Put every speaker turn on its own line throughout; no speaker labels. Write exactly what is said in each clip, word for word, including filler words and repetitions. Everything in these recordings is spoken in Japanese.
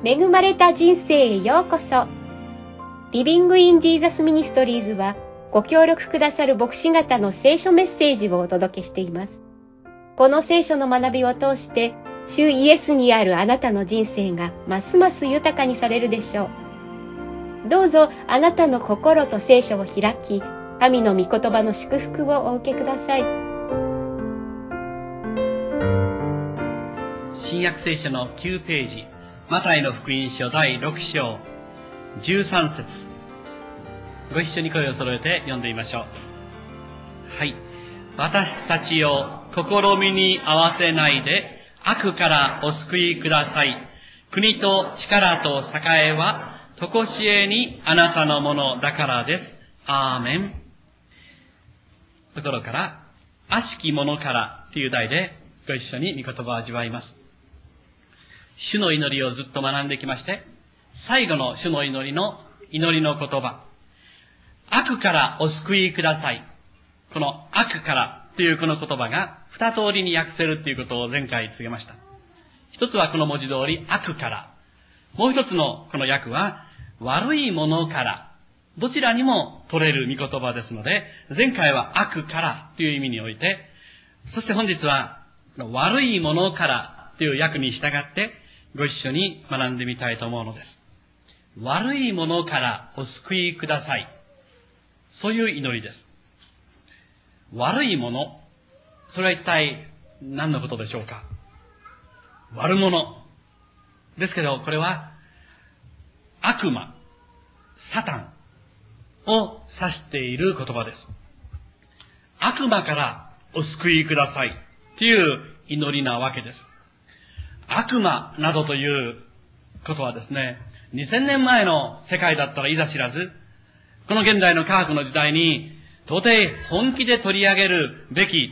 恵まれた人生へようこそ。リビングインジーザスミニストリーズはご協力くださる牧師方の聖書メッセージをお届けしています。この聖書の学びを通して主イエスにあるあなたの人生がますます豊かにされるでしょう。どうぞあなたの心と聖書を開き、神の御言葉の祝福をお受けください。
新約聖書のきゅうページ、マタイの福音書だいろく章じゅうさん節、ご一緒に声を揃えて読んでみましょう。はい。私たちを試みに合わせないで悪からお救いください。国と力と栄えはとこしえにあなたのものだからです。アーメン。ところから悪しき者からという題でご一緒に御言葉を味わいます。主の祈りをずっと学んできまして、最後の主の祈りの祈りの言葉、悪からお救いください。この悪からというこの言葉が二通りに訳せるということを前回告げました。一つはこの文字通り悪から、もう一つのこの訳は悪いものから、どちらにも取れる御言葉ですので、前回は悪からという意味において、そして本日は悪いものからという訳に従ってご一緒に学んでみたいと思うのです。悪いものからお救いください。そういう祈りです。悪いもの、それは一体何のことでしょうか。悪者ですけど、これは悪魔、サタンを指している言葉です。悪魔からお救いくださいという祈りなわけです。悪魔などということはですね、にせんねんまえの世界だったらいざ知らず、この現代の科学の時代に到底本気で取り上げるべき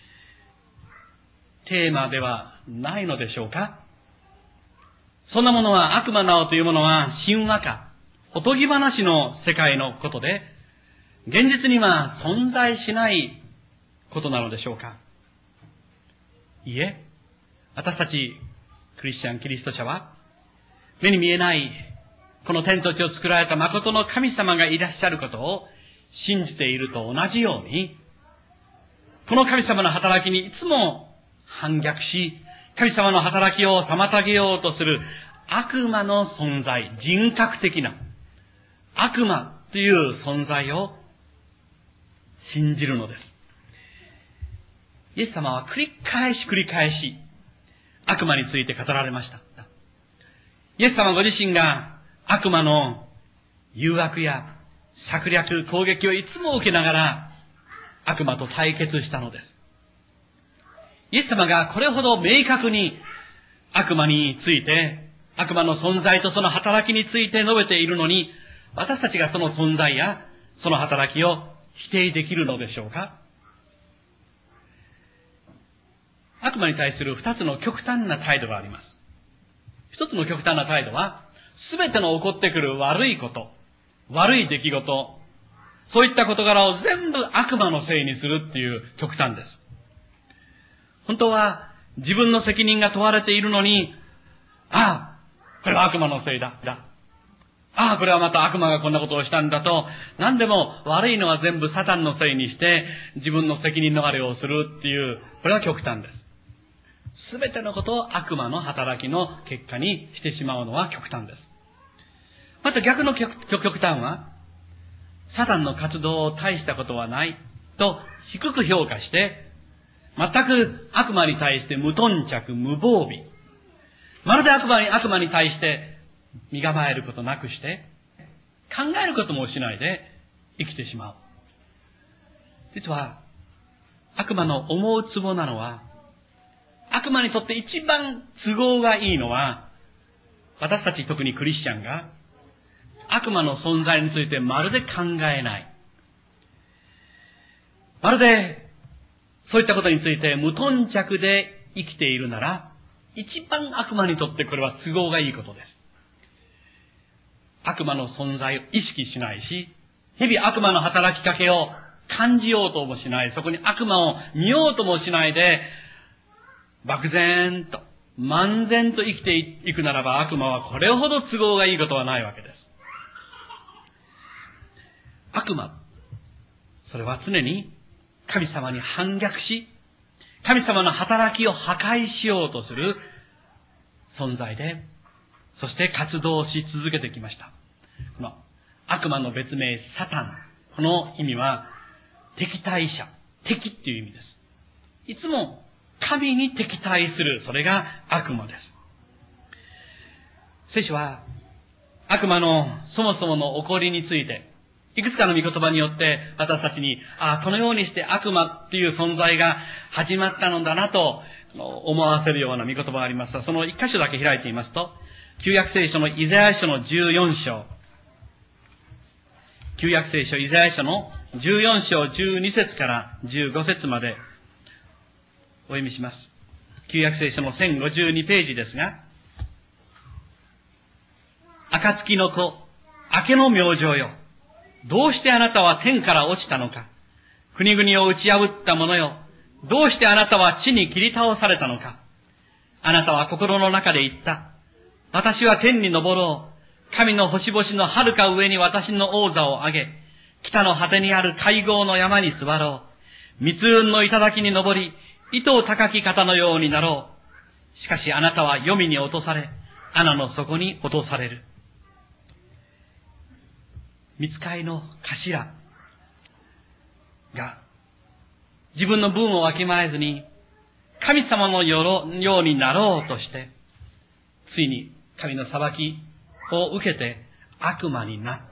テーマではないのでしょうか。そんなものは、悪魔などというものは神話か、おとぎ話の世界のことで、現実には存在しないことなのでしょうか。いいえ、私たちクリスチャン、キリスト者は、目に見えないこの天と地を作られた誠の神様がいらっしゃることを信じていると同じように、この神様の働きにいつも反逆し、神様の働きを妨げようとする悪魔の存在、人格的な悪魔という存在を信じるのです。イエス様は繰り返し繰り返し悪魔について語られました。イエス様ご自身が悪魔の誘惑や策略、攻撃をいつも受けながら悪魔と対決したのです。イエス様がこれほど明確に悪魔について、悪魔の存在とその働きについて述べているのに、私たちがその存在やその働きを否定できるのでしょうか。悪魔に対する二つの極端な態度があります。一つの極端な態度は、すべての起こってくる悪いこと、悪い出来事、そういった事柄を全部悪魔のせいにするっていう極端です。本当は自分の責任が問われているのに、ああ、これは悪魔のせいだ、だ。ああ、これはまた悪魔がこんなことをしたんだと、何でも悪いのは全部サタンのせいにして、自分の責任逃れをするっていう、これは極端です。すべてのことを悪魔の働きの結果にしてしまうのは極端です。また逆の 極, 極端は、サタンの活動を大したことはないと低く評価して、全く悪魔に対して無頓着、無防備。まるで悪魔に、悪魔に対して身構えることなくして、考えることもしないで生きてしまう。実は、悪魔の思うツボなのは、悪魔にとって一番都合がいいのは、私たち特にクリスチャンが、悪魔の存在についてまるで考えない。まるで、そういったことについて無頓着で生きているなら、一番悪魔にとってこれは都合がいいことです。悪魔の存在を意識しないし、日々悪魔の働きかけを感じようともしない、そこに悪魔を見ようともしないで、漠然と漫然と生きていくならば、悪魔はこれほど都合がいいことはないわけです。悪魔、それは常に神様に反逆し、神様の働きを破壊しようとする存在で、そして活動し続けてきました。この悪魔の別名サタン、この意味は敵対者、敵っていう意味です。いつも神に敵対する、それが悪魔です。聖書は悪魔のそもそもの起こりについて、いくつかの御言葉によって私たちに、ああ、このようにして悪魔っていう存在が始まったのだなと思わせるような御言葉がありますが、その一箇所だけ開いてみますと、旧約聖書のイザヤ書のじゅうよん章、旧約聖書イザヤ書のじゅうよん章じゅうに節からじゅうご節までお読みします。旧約聖書のせんごじゅうにページですが、暁の子、明けの明星よ。どうしてあなたは天から落ちたのか。国々を打ち破った者よ。どうしてあなたは地に切り倒されたのか。あなたは心の中で言った。私は天に昇ろう。神の星々の遥か上に私の王座を上げ、北の果てにある会合の山に座ろう。密雲の頂に登り、糸高き方のようになろう。しかしあなたは黄泉に落とされ、穴の底に落とされる。御使いの頭が自分の分をわきまえずに神様のようになろうとして、ついに神の裁きを受けて悪魔になった。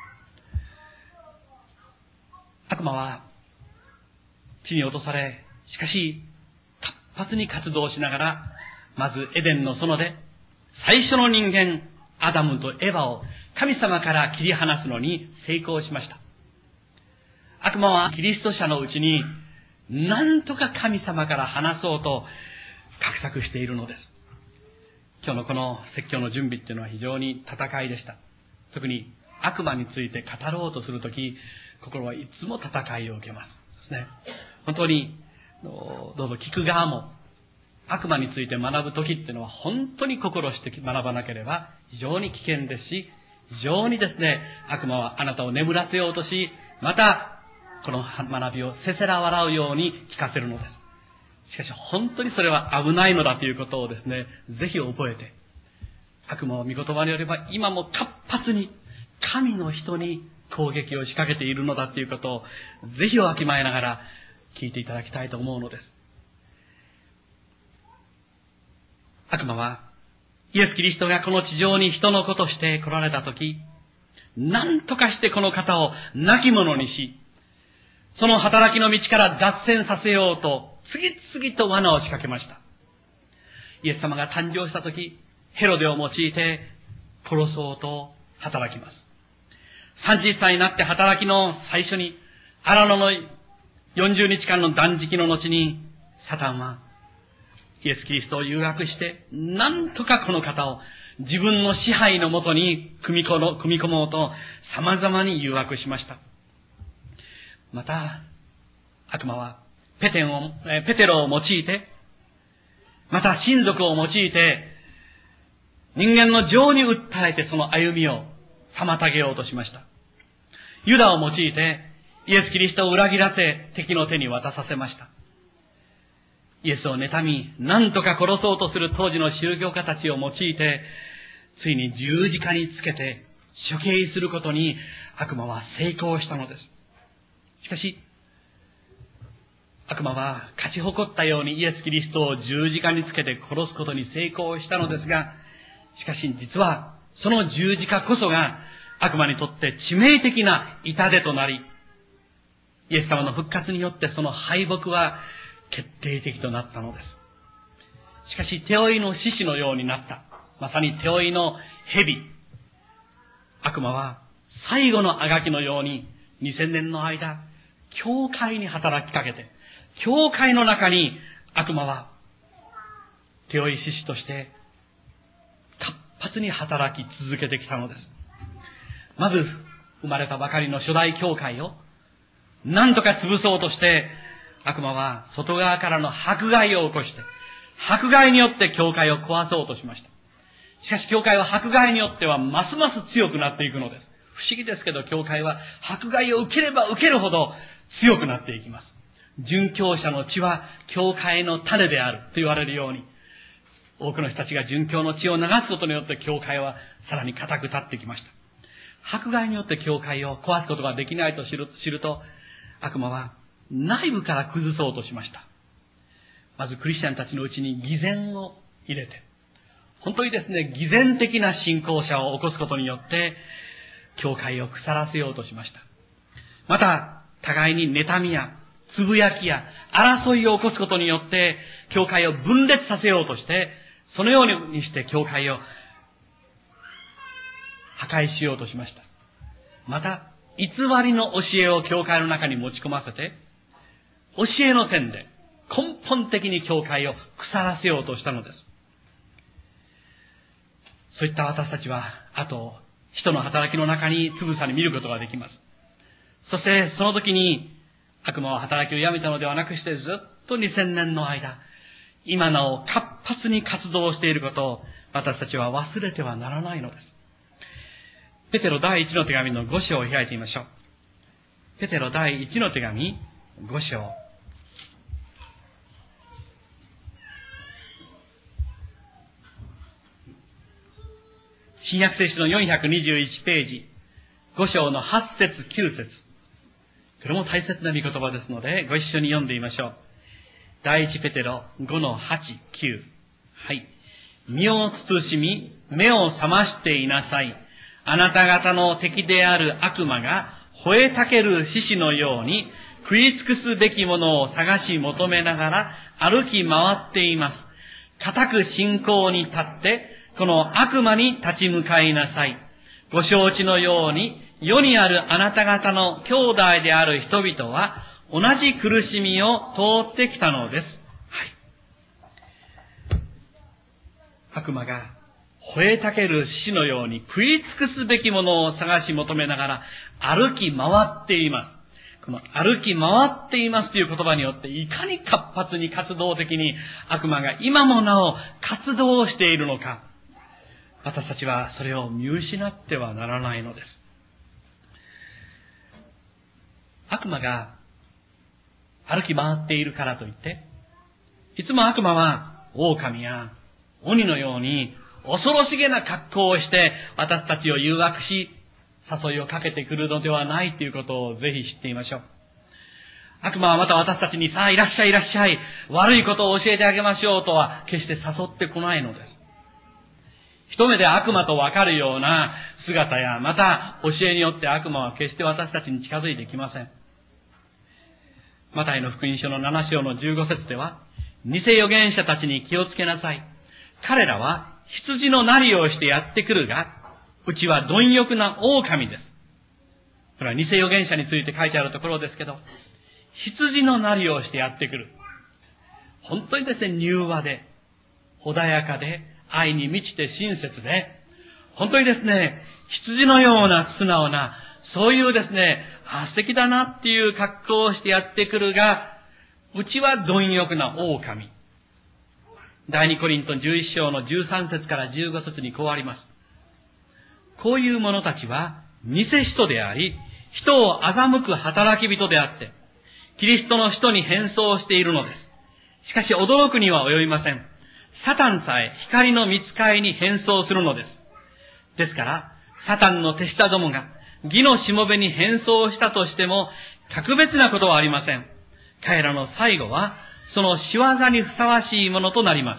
悪魔は地に落とされ、しかし活発に活動しながら、まずエデンの園で最初の人間アダムとエバを神様から切り離すのに成功しました。悪魔はキリスト者のうちに何とか神様から離そうと画策しているのです。今日のこの説教の準備っていうのは非常に戦いでした。特に悪魔について語ろうとするとき、心はいつも戦いを受けますですね。本当にどうぞ聞く側も悪魔について学ぶときっていうのは本当に心して学ばなければ非常に危険ですし、非常にですね、悪魔はあなたを眠らせようとし、またこの学びをせせら笑うように聞かせるのです。しかし本当にそれは危ないのだということをですね、ぜひ覚えて、悪魔を御言葉によれば今も活発に神の人に攻撃を仕掛けているのだということをぜひおわきまえながら聞いていただきたいと思うのです。悪魔はイエス・キリストがこの地上に人の子として来られたとき、何とかしてこの方を亡き者にし、その働きの道から脱線させようと、次々と罠を仕掛けました。イエス様が誕生したとき、ヘロデを用いて殺そうと働きます。さんじゅっさいになって働きの最初に、荒野のよんじゅうにちかんの断食の後に、サタンはイエス・キリストを誘惑して、なんとかこの方を自分の支配のもとに組み込もう、組み込もうと様々に誘惑しました。また、悪魔はペテンを、ペテロを用いて、また親族を用いて、人間の情に訴えてその歩みを妨げようとしました。ユダを用いて、イエス・キリストを裏切らせ、敵の手に渡させました。イエスを妬み、何とか殺そうとする当時の宗教家たちを用いて、ついに十字架につけて処刑することに悪魔は成功したのです。しかし、悪魔は勝ち誇ったようにイエス・キリストを十字架につけて殺すことに成功したのですが、しかし実はその十字架こそが悪魔にとって致命的な痛手となり、イエス様の復活によってその敗北は決定的となったのです。しかし、手負いの獅子のようになった。まさに手負いの蛇。悪魔は最後のあがきのようににせんねんの間、教会に働きかけて、教会の中に悪魔は手負い獅子として活発に働き続けてきたのです。まず生まれたばかりの初代教会を何とか潰そうとして、悪魔は外側からの迫害を起こして、 迫害によって教会を壊そうとしました。しかし教会は迫害によってはますます強くなっていくのです。不思議ですけど、教会は迫害を受ければ受けるほど強くなっていきます。殉教者の血は教会の種であると言われるように、多くの人たちが殉教の血を流すことによって教会はさらに固く立ってきました。迫害によって教会を壊すことができないと知る、知ると、悪魔は内部から崩そうとしました。まずクリスチャンたちのうちに偽善を入れて、本当にですね、偽善的な信仰者を起こすことによって、教会を腐らせようとしました。また、互いに妬みや、つぶやきや、争いを起こすことによって、教会を分裂させようとして、そのようにして教会を破壊しようとしました。また、偽りの教えを教会の中に持ち込ませて、教えの点で根本的に教会を腐らせようとしたのです。そういった私たちは、あと、使徒の働きの中につぶさに見ることができます。そして、その時に、悪魔は働きをやめたのではなくして、ずっとにせんねんの間、今なお活発に活動していることを、私たちは忘れてはならないのです。ペテロ第一の手紙のご章を開いてみましょう。ペテロ第一の手紙、ご章。新約聖書のよんひゃくにじゅういちページ、ご章のはち節きゅう節。これも大切な御言葉ですので、ご一緒に読んでみましょう。第一ペテロごのはち、きゅう。はい。身を慎み、目を覚ましていなさい。あなた方の敵である悪魔が、吠えたける獅子のように、食い尽くすべきものを探し求めながら、歩き回っています。固く信仰に立って、この悪魔に立ち向かいなさい。ご承知のように、世にあるあなた方の兄弟である人々は、同じ苦しみを通ってきたのです。はい。悪魔が、吠えたける獅子のように食い尽くすべきものを探し求めながら、歩き回っています。この歩き回っていますという言葉によって、いかに活発に活動的に悪魔が今もなお活動しているのか。私たちはそれを見失ってはならないのです。悪魔が歩き回っているからといって、いつも悪魔は狼や鬼のように恐ろしげな格好をして私たちを誘惑し、誘いをかけてくるのではないということをぜひ知っていましょう。悪魔はまた私たちにさあいらっしゃいいらっしゃい、悪いことを教えてあげましょうとは決して誘ってこないのです。一目で悪魔とわかるような姿や、また教えによって悪魔は決して私たちに近づいてきません。マタイの福音書のなな章のじゅうご節では、偽預言者たちに気をつけなさい。彼らは羊のなりをしてやってくるが、うちは貪欲な狼です。これは偽預言者について書いてあるところですけど、羊のなりをしてやってくる。本当にですね、柔和で、穏やかで、愛に満ちて親切で、本当にですね、羊のような素直な、そういうですね、あ、素敵だなっていう格好をしてやってくるが、うちは貪欲な狼。第二コリントじゅういち章のじゅうさん節からじゅうご節にこうあります。こういう者たちは、偽使徒であり、人を欺く働き人であって、キリストの人に変装しているのです。しかし驚くには及びません。サタンさえ光の御使いに変装するのです。ですから、サタンの手下どもが義のしもべに変装したとしても、格別なことはありません。彼らの最後は、その仕業にふさわしいものとなります。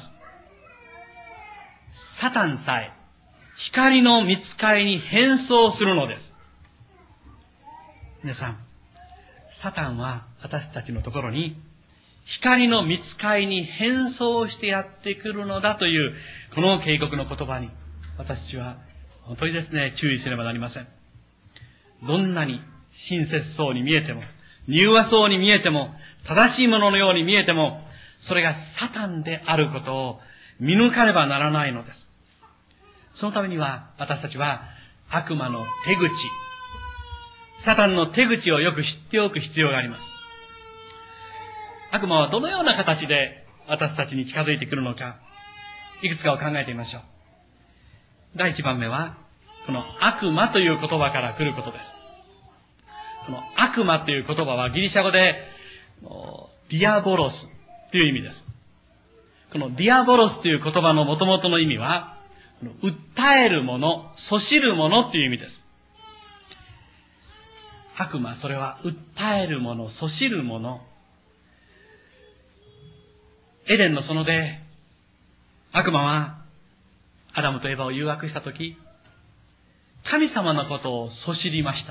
サタンさえ光の御使いに変装するのです。皆さん、サタンは私たちのところに、光の御使いに変装してやってくるのだという、この警告の言葉に、私たちは本当にですね、注意しねばなりません。どんなに親切そうに見えても、柔和そうに見えても、正しいもののように見えても、それがサタンであることを見抜かねばならないのです。そのためには、私たちは悪魔の手口、サタンの手口をよく知っておく必要があります。悪魔はどのような形で私たちに近づいてくるのか、いくつかを考えてみましょう。第一番目は、この悪魔という言葉から来ることです。この悪魔という言葉はギリシャ語で、ディアボロスという意味です。このディアボロスという言葉の元々の意味は、訴えるもの、そしるものという意味です。悪魔、それは訴えるもの、そしるもの。エデンの園で、悪魔はアダムとエバを誘惑したとき、神様のことをそしりました。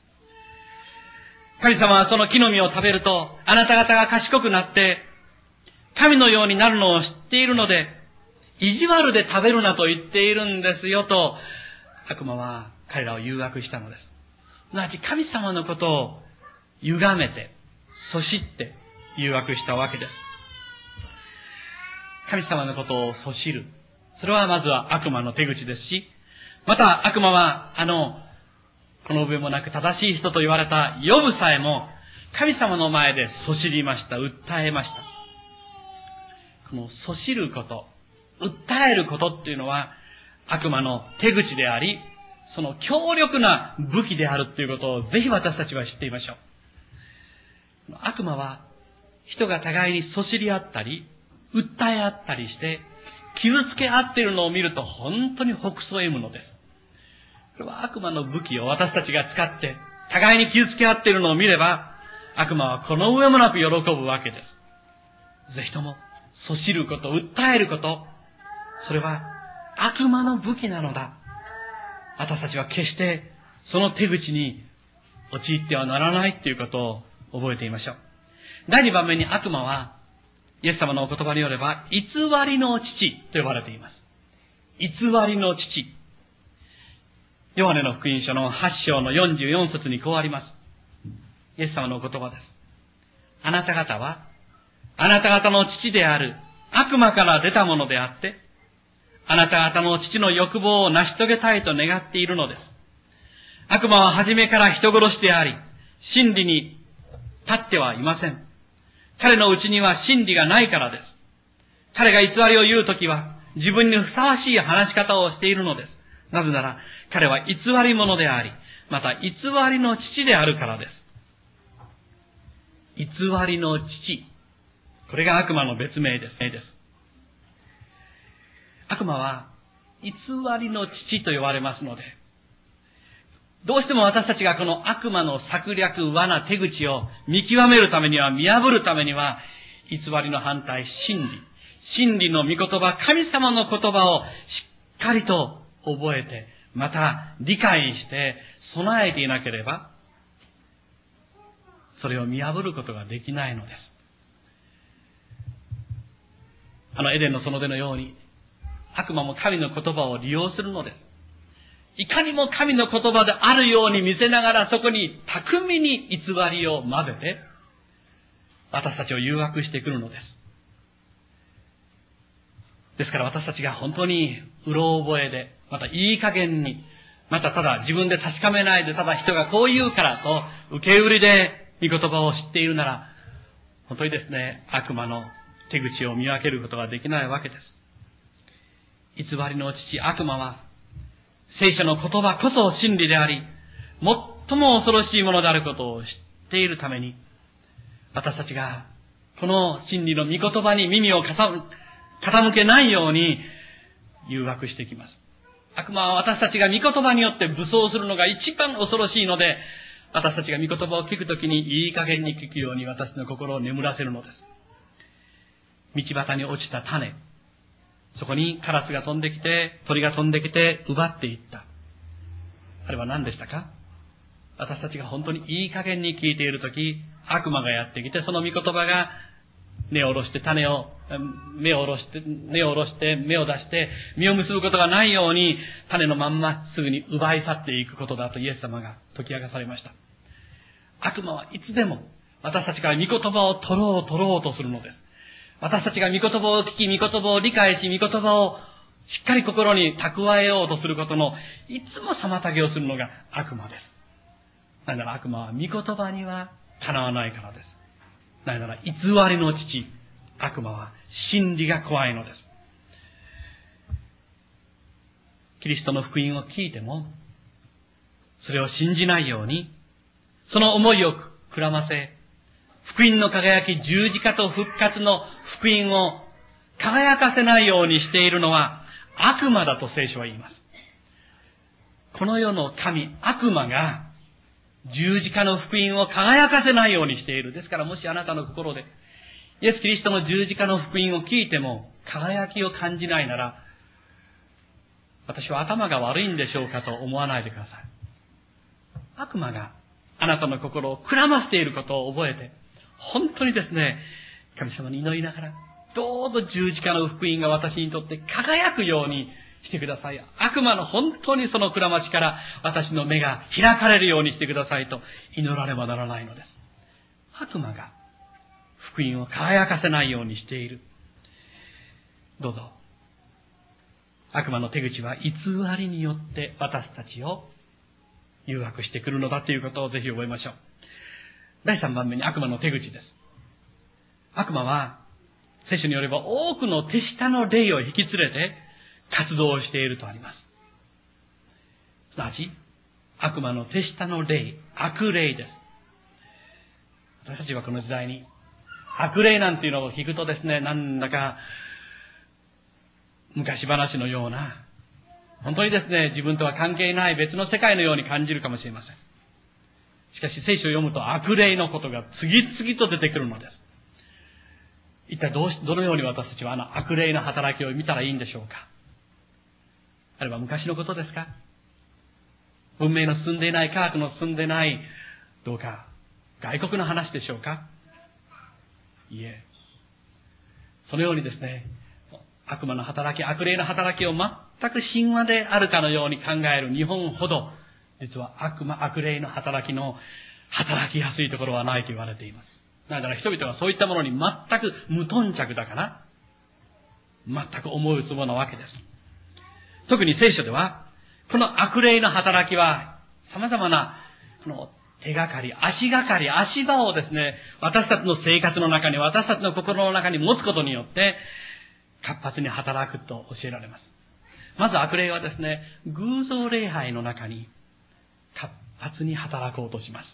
神様はその木の実を食べると、あなた方が賢くなって、神のようになるのを知っているので、意地悪で食べるなと言っているんですよと、悪魔は彼らを誘惑したのです。すなわち神様のことを歪めて、そしって誘惑したわけです。神様のことをそしる。それはまずは悪魔の手口ですし、また悪魔はあの、この上もなく正しい人と言われたヨブさえも神様の前でそしりました。訴えました。このそしること、訴えることっていうのは悪魔の手口であり、その強力な武器であるっていうことをぜひ私たちは知っていましょう。悪魔は人が互いにそしり合ったり、訴え合ったりして、傷つけ合っているのを見ると本当にほくそ笑むのです。これは悪魔の武器を私たちが使って、互いに傷つけ合っているのを見れば、悪魔はこの上もなく喜ぶわけです。ぜひとも、そしること、訴えること、それは悪魔の武器なのだ。私たちは決してその手口に陥ってはならないということを覚えていましょう。第二番目に悪魔は、イエス様のお言葉によれば、偽りの父と呼ばれています。偽りの父。ヨハネの福音書のはち章のよんじゅうよん節にこうあります。イエス様のお言葉です。あなた方は、あなた方の父である悪魔から出たものであって、あなた方の父の欲望を成し遂げたいと願っているのです。悪魔は初めから人殺しであり、真理に立ってはいません。彼のうちには真理がないからです。彼が偽りを言うときは、自分にふさわしい話し方をしているのです。なぜなら、彼は偽り者であり、また偽りの父であるからです。偽りの父。これが悪魔の別名です。悪魔は、偽りの父と呼ばれますので、どうしても私たちがこの悪魔の策略、罠、手口を見極めるためには、見破るためには、偽りの反対、真理。真理の御言葉、神様の言葉をしっかりと覚えて、また理解して備えていなければ、それを見破ることができないのです。あのエデンの園でのように、悪魔も神の言葉を利用するのです。いかにも神の言葉であるように見せながら、そこに巧みに偽りを混ぜて、私たちを誘惑してくるのです。ですから私たちが本当にうろ覚えで、またいい加減に、またただ自分で確かめないで、ただ人がこう言うからと受け売りで御言葉を知っているなら、本当にですね、悪魔の手口を見分けることができないわけです。偽りの父悪魔は、聖書の言葉こそ真理であり、最も恐ろしいものであることを知っているために、私たちがこの真理の御言葉に耳を傾けないように誘惑してきます。悪魔は私たちが御言葉によって武装するのが一番恐ろしいので、私たちが御言葉を聞くときにいい加減に聞くように私の心を眠らせるのです。道端に落ちた種、そこにカラスが飛んできて、鳥が飛んできて奪っていった。あれは何でしたか？私たちが本当にいい加減に聞いているとき、悪魔がやってきて、その御言葉が根を下ろして種を、芽を下ろして、根を下ろして芽を出して、実を結ぶことがないように、種のまんますぐに奪い去っていくことだとイエス様が解き明かされました。悪魔はいつでも私たちから御言葉を取ろう取ろうとするのです。私たちが御言葉を聞き、御言葉を理解し、御言葉をしっかり心に蓄えようとすることの、いつも妨げをするのが悪魔です。なぜなら悪魔は御言葉にはかなわないからです。なぜなら偽りの父、 悪魔は真理が怖いのです。キリストの福音を聞いても、それを信じないように、その思いをくらませ、福音の輝き、十字架と復活の福音を輝かせないようにしているのは悪魔だと聖書は言います。この世の神、悪魔が十字架の福音を輝かせないようにしている。ですからもしあなたの心でイエス・キリストの十字架の福音を聞いても輝きを感じないなら、私は頭が悪いんでしょうかと思わないでください。悪魔があなたの心をくらませていることを覚えて、本当にですね、神様に祈りながら、どうぞ十字架の福音が私にとって輝くようにしてください。悪魔の本当にそのくらましから私の目が開かれるようにしてくださいと祈らねばならないのです。悪魔が福音を輝かせないようにしている。どうぞ。悪魔の手口は偽りによって私たちを誘惑してくるのだということをぜひ覚えましょう。だいさんばんめに悪魔の手口です。悪魔は聖書によれば多くの手下の霊を引き連れて活動をしているとあります。すなわち悪魔の手下の霊、悪霊です。私たちはこの時代に悪霊なんていうのを聞くとですね、なんだか昔話のような、本当にですね、自分とは関係ない別の世界のように感じるかもしれません。しかし聖書を読むと悪霊のことが次々と出てくるのです。一体どうし、どのように私たちはあの悪霊の働きを見たらいいんでしょうか。あれは昔のことですか？文明の進んでいない、科学の進んでいない、どうか外国の話でしょうか？いえ。そのようにですね、悪魔の働き、悪霊の働きを全く神話であるかのように考える日本ほど、実は悪魔、悪霊の働きの働きやすいところはないと言われています。なぜなら人々はそういったものに全く無頓着だから、全く思い打つものなわけです。特に聖書では、この悪霊の働きは様々なこの手がかり、足がかり、足場をですね、私たちの生活の中に、私たちの心の中に持つことによって、活発に働くと教えられます。まず悪霊はですね、偶像礼拝の中に活発に働こうとします。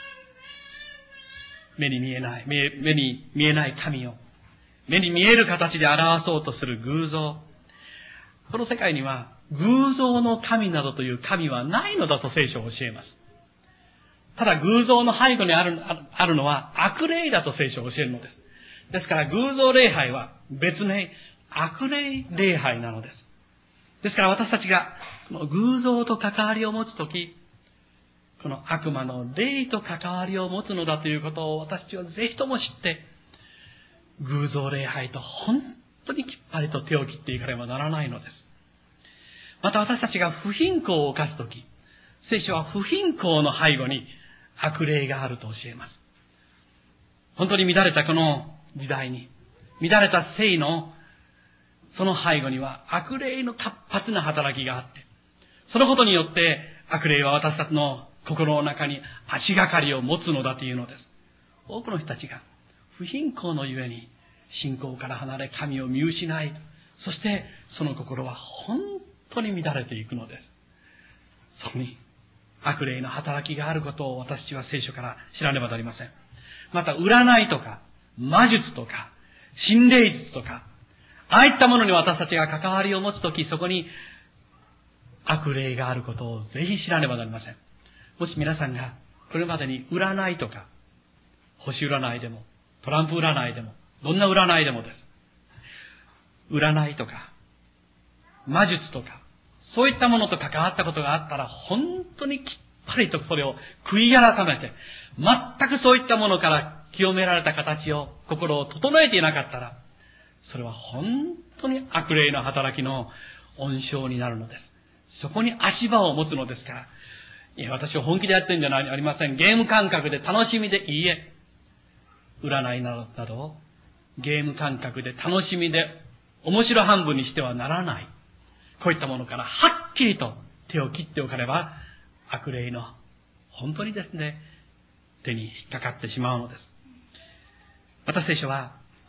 目に見えない、目、目に見えない神を、目に見える形で表そうとする偶像。この世界には偶像の神などという神はないのだと聖書を教えます。ただ偶像の背後にある、あるのは悪霊だと聖書を教えるのです。ですから偶像礼拝は別名悪霊礼拝なのです。ですから私たちがこの偶像と関わりを持つとき、この悪魔の霊と関わりを持つのだということを私たちはぜひとも知って、偶像礼拝と本当にきっぱりと手を切っていかねばならないのです。また私たちが不貧困を犯すとき、聖書は不貧困の背後に悪霊があると教えます。本当に乱れたこの時代に、乱れた聖のその背後には悪霊の活発な働きがあって、そのことによって悪霊は私たちの心の中に足がかりを持つのだというのです。多くの人たちが不貧困のゆえに信仰から離れ神を見失い、そしてその心は本当に乱れていくのです。そこに悪霊の働きがあることを私たちは聖書から知らねばなりません。また占いとか魔術とか心霊術とか、ああいったものに私たちが関わりを持つとき、そこに悪霊があることをぜひ知らねばなりません。もし皆さんがこれまでに占いとか、星占いでも、トランプ占いでも、どんな占いでもです。占いとか、魔術とか、そういったものと関わったことがあったら、本当にきっぱりとそれを悔い改めて、全くそういったものから清められた形を、心を整えていなかったら、それは本当に悪霊の働きの温床になるのです。そこに足場を持つのですから、いや、私は本気でやってるんじゃありません。ゲーム感覚で楽しみでいいえ。占いなどなどをゲーム感覚で楽しみで面白半分にしてはならない。こういったものからはっきりと手を切っておかねば、悪霊の本当にですね、手に引っかかってしまうのです。また聖書は、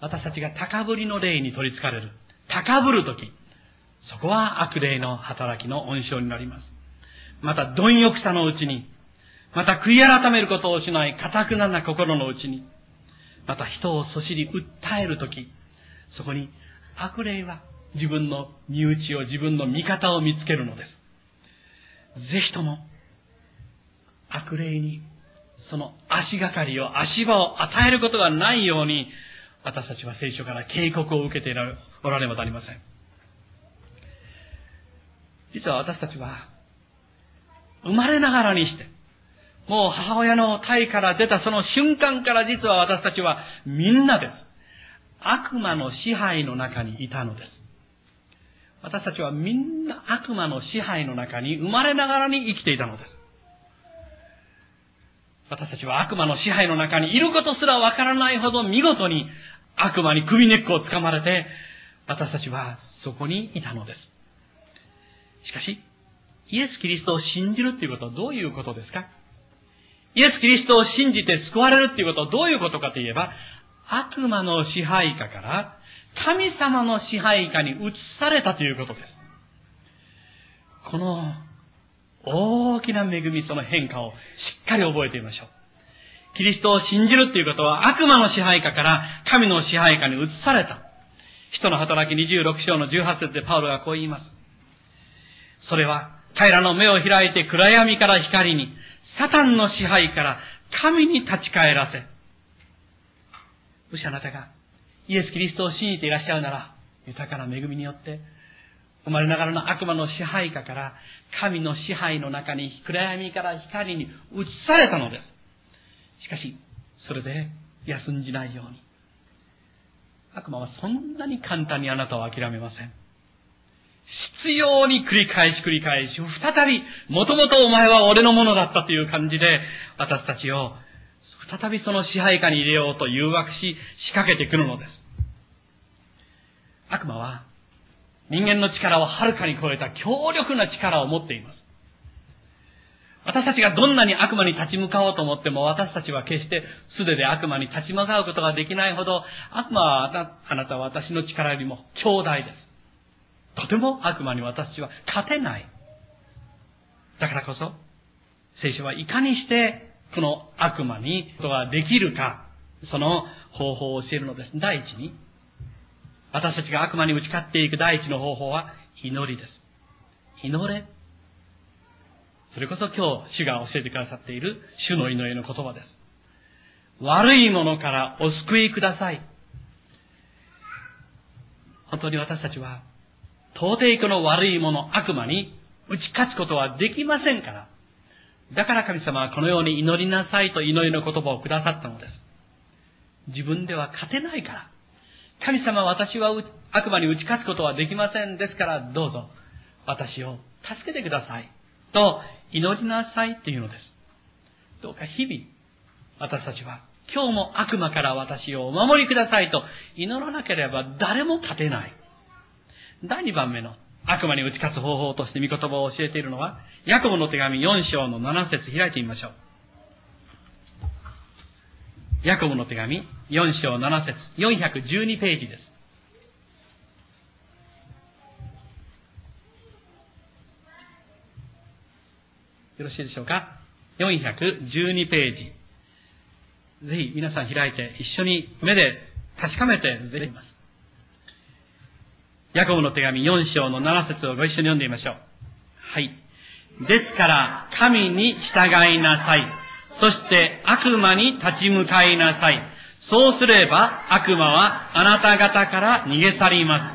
私たちが高ぶりの霊に取り憑かれる。高ぶるとき、そこは悪霊の働きの温床になります。また、貪欲さのうちに、また悔い改めることをしない堅くなな心のうちに、また人をそしり訴えるとき、そこに悪霊は自分の身内を、自分の味方を見つけるのです。ぜひとも、悪霊にその足がかりを、足場を与えることがないように、私たちは聖書から警告を受けておられまでありません。実は私たちは、生まれながらにして、もう母親の胎から出たその瞬間から実は私たちはみんなです。悪魔の支配の中にいたのです。私たちはみんな悪魔の支配の中に生まれながらに生きていたのです。私たちは悪魔の支配の中にいることすらわからないほど見事に悪魔に首根っこを掴まれて、私たちはそこにいたのです。しかし、イエス・キリストを信じるっていうことはどういうことですか？イエス・キリストを信じて救われるっていうことはどういうことかといえば、悪魔の支配下から神様の支配下に移されたということです。この大きな恵み、その変化をしっかり覚えてみましょう。キリストを信じるっていうことは悪魔の支配下から神の支配下に移された。使徒の働きにじゅうろく章のじゅうはち節でパウロがこう言います。それは彼らの目を開いて暗闇から光に、サタンの支配から神に立ち返らせ。もしあなたがイエス・キリストを信じていらっしゃるなら、豊かな恵みによって生まれながらの悪魔の支配下から神の支配の中に、暗闇から光に移されたのです。しかしそれで休んじないように、悪魔はそんなに簡単にあなたを諦めません。執拗に繰り返し繰り返し、再び、もともとお前は俺のものだったという感じで、私たちを再びその支配下に入れようと誘惑し、仕掛けてくるのです。悪魔は、人間の力をはるかに超えた強力な力を持っています。私たちがどんなに悪魔に立ち向かおうと思っても、私たちは決して素手で悪魔に立ち向かうことができないほど、悪魔はあな、あなたは私の力よりも強大です。とても悪魔に私たちは勝てない。だからこそ、聖書はいかにしてこの悪魔にことができるか、その方法を教えるのです。第一に、私たちが悪魔に打ち勝っていく第一の方法は祈りです。祈れ。それこそ今日主が教えてくださっている主の祈りの言葉です。悪いものからお救いください。本当に私たちは到底この悪いもの、悪魔に打ち勝つことはできませんから。だから神様はこのように祈りなさいと祈りの言葉をくださったのです。自分では勝てないから。神様は私は悪魔に打ち勝つことはできません。ですからどうぞ私を助けてください。と祈りなさいというのです。どうか日々私たちは今日も悪魔から私をお守りくださいと祈らなければ誰も勝てない。だいにばんめの悪魔に打ち勝つ方法として御言葉を教えているのは、ヤコブの手紙よん章のなな節開いてみましょう。ヤコブの手紙よん章なな節、よんひゃくじゅうにページです。よろしいでしょうか。よんひゃくじゅうにページ。ぜひ皆さん開いて一緒に目で確かめて出ています。ヤコブの手紙よん章のなな節をご一緒に読んでみましょう。はい。ですから神に従いなさい。そして悪魔に立ち向かいなさい。そうすれば悪魔はあなた方から逃げ去ります。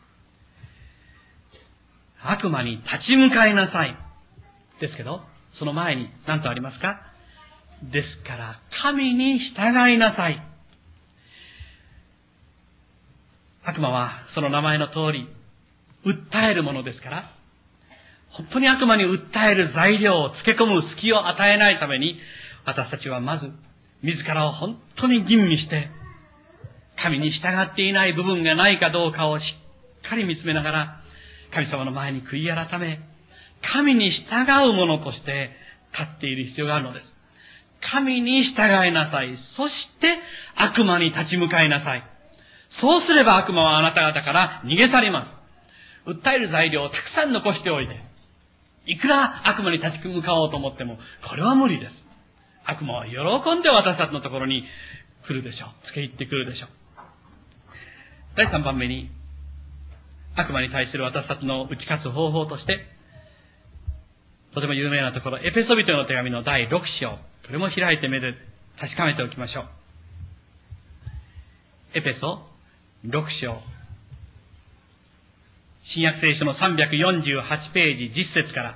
悪魔に立ち向かいなさい。ですけど、その前に何とありますか？ですから神に従いなさい。悪魔はその名前の通り、訴えるものですから、本当に悪魔に訴える材料を付け込む隙を与えないために、私たちはまず、自らを本当に吟味して、神に従っていない部分がないかどうかをしっかり見つめながら、神様の前に悔い改め、神に従うものとして立っている必要があるのです。神に従いなさい。そして悪魔に立ち向かいなさい。 そうすれば悪魔はあなた方から逃げ去ります。訴える材料をたくさん残しておいて、いくら悪魔に立ち向かおうと思っても、これは無理です。悪魔は喜んで私たちのところに来るでしょう。付け入ってくるでしょう。だいさんばんめに、悪魔に対する私たちの打ち勝つ方法として、とても有名なところ、エペソビトへの手紙のだいろく章、これも開いて目で確かめておきましょう。エペソろく章、新約聖書のさんびゃくよんじゅうはちページじゅっ節から、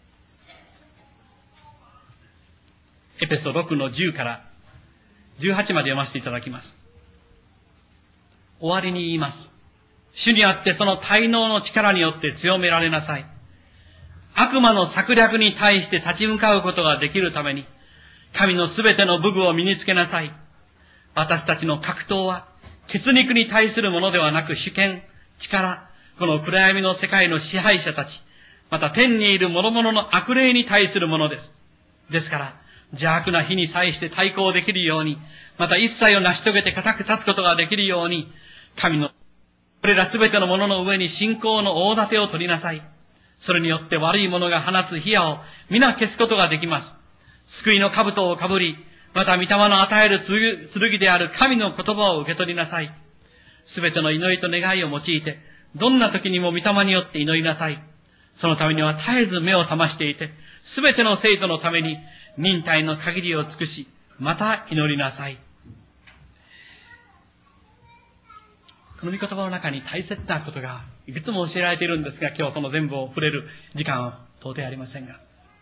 エペソろくのじゅうからじゅうはちまで読ませていただきます。終わりに言います。主にあってその大能の力によって強められなさい。悪魔の策略に対して立ち向かうことができるために、神のすべての武具を身につけなさい。私たちの格闘は、血肉に対するものではなく主権、力、この暗闇の世界の支配者たち、また天にいる諸々の悪霊に対するものです。ですから、邪悪な火に際して対抗できるように、また一切を成し遂げて固く立つことができるように、神のこれらすべてのものの上に信仰の大盾を取りなさい。それによって悪い者が放つ火矢を皆消すことができます。救いの兜をかぶり、また御霊の与える剣である神の言葉を受け取りなさい。すべての祈りと願いを用いて、どんな時にも御霊によって祈りなさい。そのためには絶えず目を覚ましていて、すべての生徒のために忍耐の限りを尽くし、また祈りなさい。この御言葉の中に大切なことがいくつも教えられているんですが、今日その全部を触れる時間は到底ありませんが、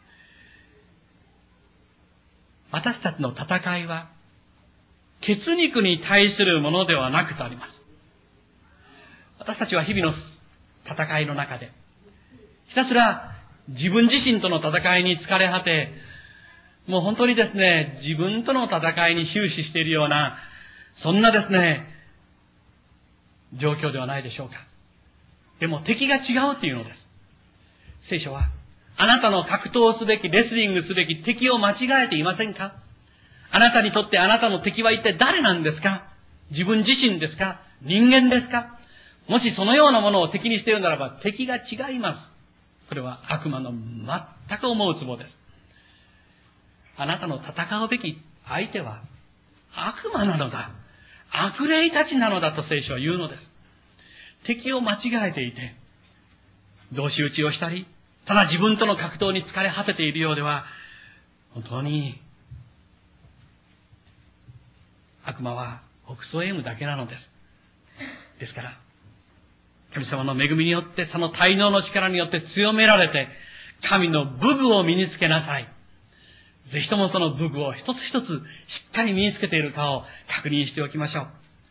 私たちの戦いは血肉に対するものではなくとあります。私たちは日々の戦いの中でひたすら自分自身との戦いに疲れ果て、もう本当にですね、自分との戦いに終始しているような、そんなですね、状況ではないでしょうか。でも敵が違うというのです。聖書は、あなたの格闘すべき、レスリングすべき敵を間違えていませんか？あなたにとってあなたの敵は一体誰なんですか？自分自身ですか？人間ですか？もしそのようなものを敵にしているならば、敵が違います。これは悪魔の全く思うつぼです。あなたの戦うべき相手は悪魔なのだ。悪霊たちなのだと聖書は言うのです。敵を間違えていて、同士討ちをしたり、ただ自分との格闘に疲れ果てているようでは、本当に悪魔は北総へむだけなのです。ですから、神様の恵みによって、その大能の力によって強められて、神の武具を身につけなさい。ぜひともその武具を一つ一つしっかり身につけているかを確認しておきましょう。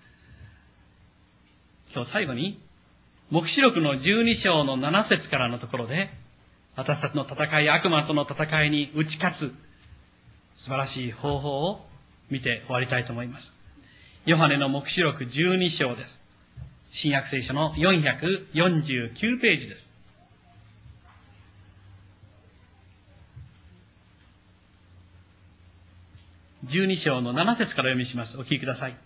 今日最後に、黙示録のじゅうに章のなな節からのところで、私たちの戦い、悪魔との戦いに打ち勝つ素晴らしい方法を見て終わりたいと思います。ヨハネの黙示録じゅうに章です。新約聖書のよんひゃくよんじゅうきゅうページです。じゅうに章のなな節から読みします。お聞きください。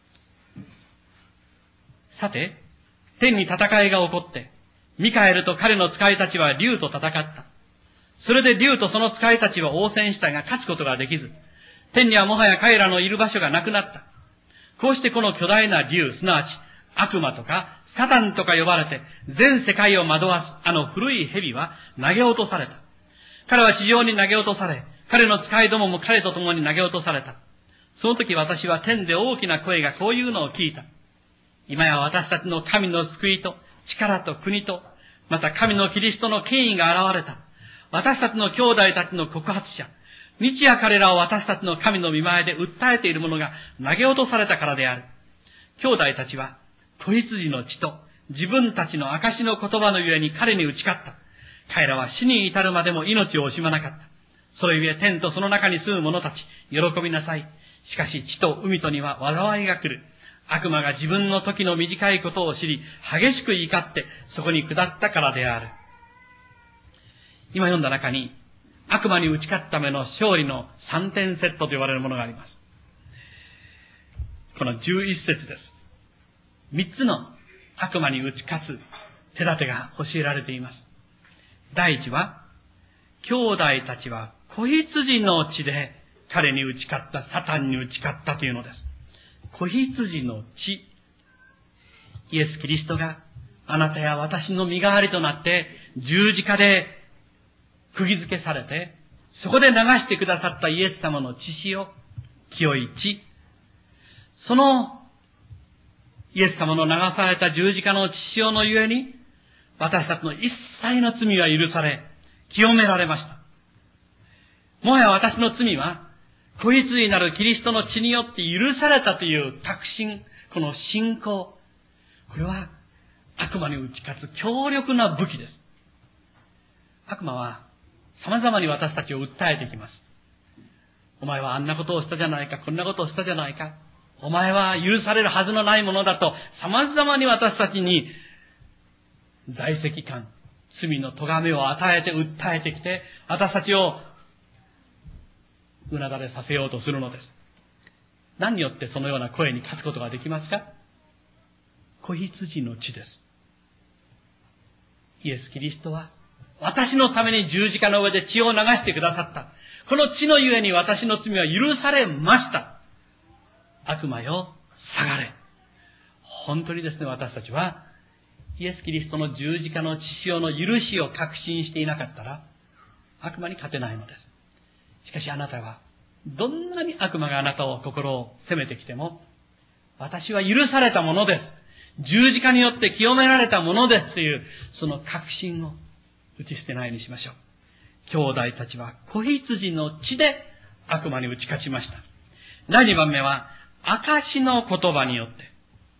さて、天に戦いが起こって、ミカエルと彼の使いたちは竜と戦った。それで竜とその使いたちは応戦したが勝つことができず、天にはもはや彼らのいる場所がなくなった。こうしてこの巨大な竜、すなわち悪魔とかサタンとか呼ばれて全世界を惑わすあの古い蛇は投げ落とされた。彼は地上に投げ落とされ、彼の使いどもも彼と共に投げ落とされた。その時私は天で大きな声がこういうのを聞いた。今や私たちの神の救いと力と国と、また神のキリストの権威が現れた。私たちの兄弟たちの告発者、日夜彼らを私たちの神の御前で訴えている者が投げ落とされたからである。兄弟たちは子羊の血と自分たちの証の言葉のゆえに彼に打ち勝った。彼らは死に至るまでも命を惜しまなかった。それゆえ天とその中に住む者たち、喜びなさい。しかし地と海とには災いが来る。悪魔が自分の時の短いことを知り、激しく怒ってそこに下ったからである。今読んだ中に、悪魔に打ち勝つための勝利のさんてんセットと呼ばれるものがあります。このじゅういち節です。 三つの悪魔に打ち勝つ手立てが教えられています。第一は、兄弟たちは子羊の血で彼に打ち勝った、サタンに打ち勝ったというのです。子羊の血。イエス・キリストがあなたや私の身代わりとなって十字架で釘付けされて、そこで流してくださったイエス様の血潮、清い血。そのイエス様の流された十字架の血潮のゆえに、私たちの一切の罪は許され、清められました。もはや私の罪は、子羊なるキリストの血によって許されたという確信、この信仰。これは悪魔に打ち勝つ強力な武器です。悪魔は様々に私たちを訴えてきます。お前はあんなことをしたじゃないか、こんなことをしたじゃないか。お前は許されるはずのないものだと、様々に私たちに在籍感、罪の咎めを与えて訴えてきて、私たちをうなだれさせようとするのです。何によってそのような声に勝つことができますか？子羊の血です。イエス・キリストは私のために十字架の上で血を流してくださった。この血のゆえに私の罪は許されました。悪魔よ、下がれ。本当にですね、私たちはイエス・キリストの十字架の血潮の許しを確信していなかったら悪魔に勝てないのです。しかしあなたはどんなに悪魔があなたを心を責めてきても、私は許されたものです。十字架によって清められたものですというその確信を打ち捨てないようにしましょう。兄弟たちは子羊の血で悪魔に打ち勝ちました。第二番目は証の言葉によって。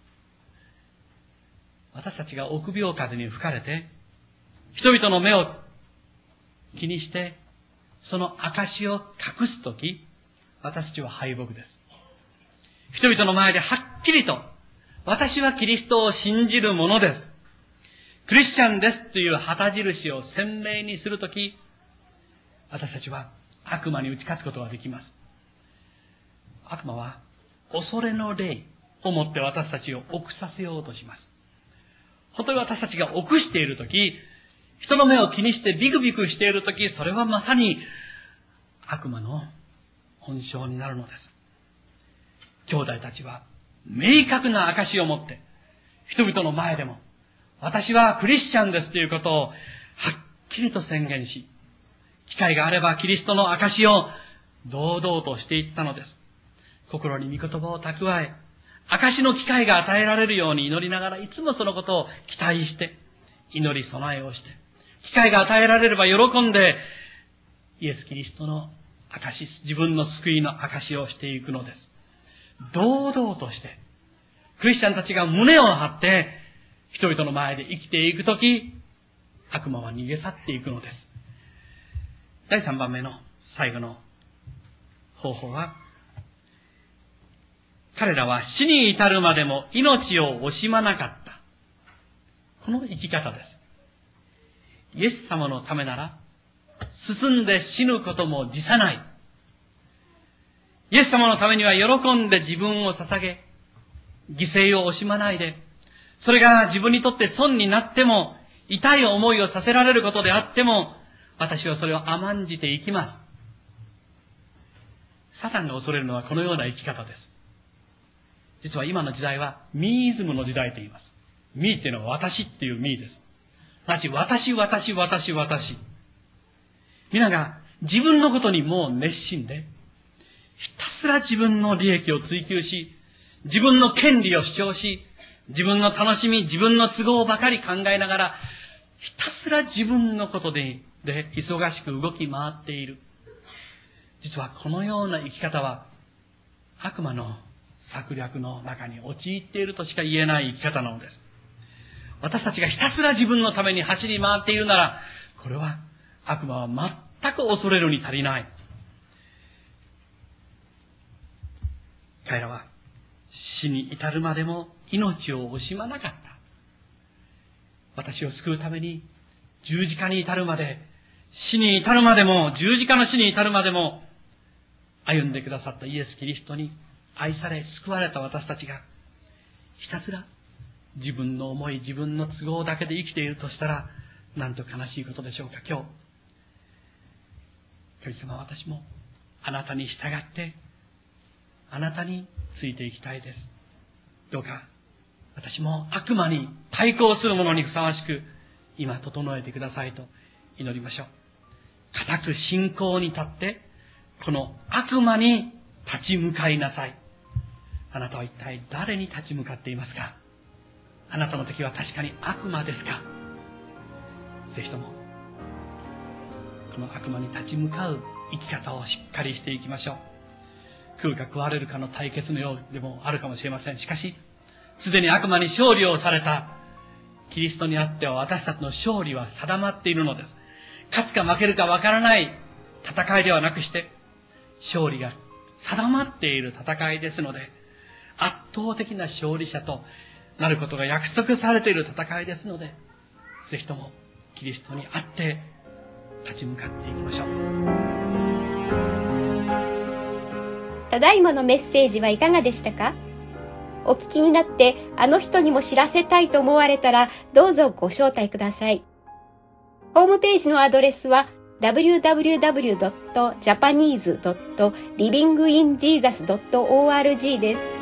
私たちが臆病風に吹かれて、人々の目を気にして、その証を隠すとき、私たちは敗北です。人々の前ではっきりと、私はキリストを信じる者です。クリスチャンですという旗印を鮮明にするとき、私たちは悪魔に打ち勝つことができます。悪魔は恐れの霊をもって私たちを臆させようとします。本当に私たちが臆しているとき、人の目を気にしてビクビクしているとき、それはまさに悪魔の本性になるのです。兄弟たちは明確な証を持って、人々の前でも、私はクリスチャンですということをはっきりと宣言し、機会があればキリストの証を堂々としていったのです。心に御言葉を蓄え、証の機会が与えられるように祈りながら、いつもそのことを期待して、祈り備えをして、機会が与えられれば喜んで、イエス・キリストの証、自分の救いの証をしていくのです。堂々として、クリスチャンたちが胸を張って、人々の前で生きていくとき、悪魔は逃げ去っていくのです。だいさんばんめの最後の方法は、彼らは死に至るまでも命を惜しまなかった。この生き方です。イエス様のためなら、進んで死ぬことも辞さない。イエス様のためには喜んで自分を捧げ、犠牲を惜しまないで、それが自分にとって損になっても、痛い思いをさせられることであっても、私はそれを甘んじていきます。サタンが恐れるのはこのような生き方です。実は今の時代はミーイズムの時代と言います。ミーっていうのは私っていうミーです。なち私、私、私、私。皆が自分のことにもう熱心で、ひたすら自分の利益を追求し、自分の権利を主張し、自分の楽しみ、自分の都合ばかり考えながら、ひたすら自分のことで、で忙しく動き回っている。実はこのような生き方は、悪魔の策略の中に陥っているとしか言えない生き方なのです。私たちがひたすら自分のために走り回っているなら、これは悪魔は全く恐れるに足りない。彼らは死に至るまでも命を惜しまなかった。私を救うために十字架に至るまで、死に至るまでも、十字架の死に至るまでも歩んでくださったイエス・キリストに愛され救われた私たちがひたすら自分の思い、自分の都合だけで生きているとしたら、なんと悲しいことでしょうか。今日、神様、私もあなたに従って、あなたについていきたいです。どうか、私も悪魔に対抗する者にふさわしく、今整えてくださいと祈りましょう。固く信仰に立って、この悪魔に立ち向かいなさい。あなたは一体誰に立ち向かっていますか？あなたの敵は確かに悪魔ですか？ぜひとも、この悪魔に立ち向かう生き方をしっかりしていきましょう。食うか食われるかの対決のようでもあるかもしれません。しかし、すでに悪魔に勝利をされたキリストにあっては私たちの勝利は定まっているのです。勝つか負けるかわからない戦いではなくして、勝利が定まっている戦いですので、圧倒的な勝利者となることが約束されている戦いですので、ぜひともキリストにあって立ち向かっていきましょう。
ただいまのメッセージはいかがでしたか？お聞きになってあの人にも知らせたいと思われたら、どうぞご招待ください。ホームページのアドレスは ダブリューダブリューダブリュードットジャパニーズドットリビングインジーザスドットオーアールジー です。